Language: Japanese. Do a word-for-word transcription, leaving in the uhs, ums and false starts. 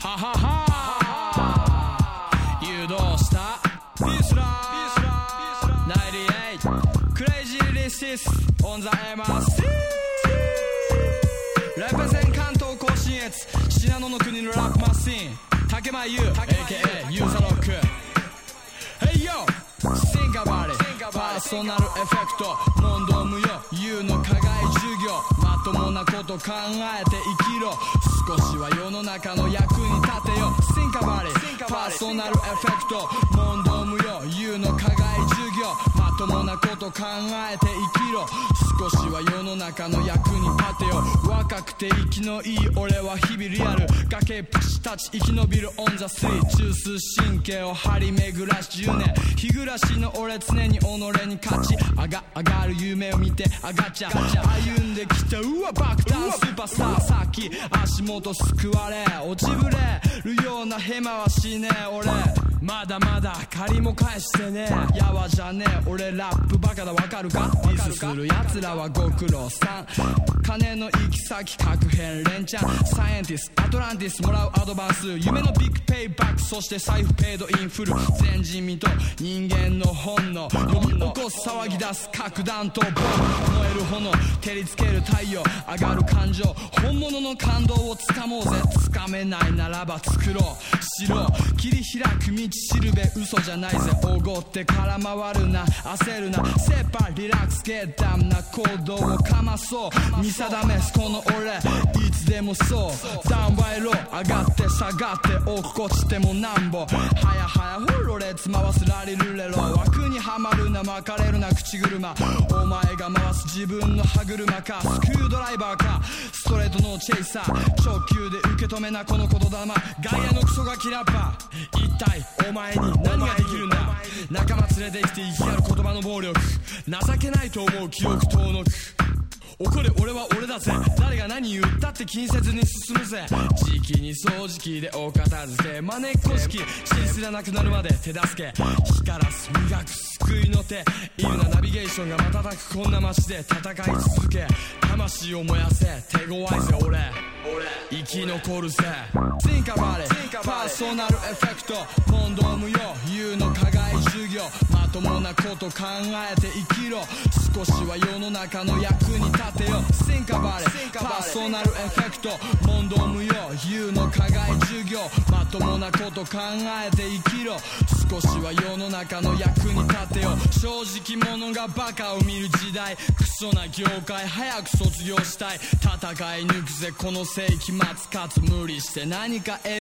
ははは誘導したピースラーナインティエイトクレイジーリシスオンザエマーシーレペゼン関東甲信越信濃の国のラップマシン竹前優 エーケーエー ユーザロック Hey yo Think about it パーソナルエフェクト問答無用 You の課外授業まともなこと考えて生きろ少しは世の中の役に立てよ Think about it パーソナルエフェクト問答無用 You の課外授業まともなこと考えて生きろ少しは世の中の役に立てよ若くて息のいい俺は日々リアル崖っぷち立ち生き延びるオンザスリー中枢神経を張り巡らしじゅうねん日暮らしの俺常に己に勝ち上が上がる夢を見てあがっちゃ歩んできたうわ爆弾スーパースターさっき足元すくわれ落ちぶれるようなヘマはしねえ俺まだまだ借りも返してねえやわじゃねえ俺ラップバカだわかるかディスする奴らはご苦労さん金の行き先確変連チャンサイエンティスアトランティスもらうアドバンス夢のビッグペイバックそして財布ペイドインフル前人未到人間の本能呼び起こす騒ぎ出す核弾頭ボン燃える炎照りつける太陽上がる感情本物の感動をつかもうぜつかめないならば作ろうしろ切り開く道しるべ嘘じゃないぜおごって空回るな焦るなセッパーリラックスゲッダムな行動をかまそう見定めすこの俺いつでもそうダウンバイロー上がって下がって落っこちてもなんぼはやはやホロレッツ回すラリルレロ枠にはまるな巻かれるな口車お前が回す自分の歯車かスクードライバーかストレートのチェイサー直球で受け止めなこの言霊外野のクソガキラッパー一体お前に何ができるんだ仲間連れてきて生きやる言葉の暴力情けないと思う記憶遠のく怒れ俺は俺だぜ誰が何言ったって気にせずに進むぜ時期に掃除機でお片付けまねっこ式血すらなくなるまで手助け光らす磨く救いの手いるなナビゲーションが瞬くこんな街で戦い続け魂を燃やせ手強いぜ俺生き残るぜ Think about it パーソナルエフェクト問答無用 You の課外授業まともなこと考えて生きろ少しは世の中の役に立てよ Think about it パーソナルエフェクト問答無用 You の課外授業まともなこと考えて生きろ少しは世の中の役に立てよ正直者がバカを見る時代クソな業界早く卒業したい戦い抜くぜこの世紀末かつ無理して何か得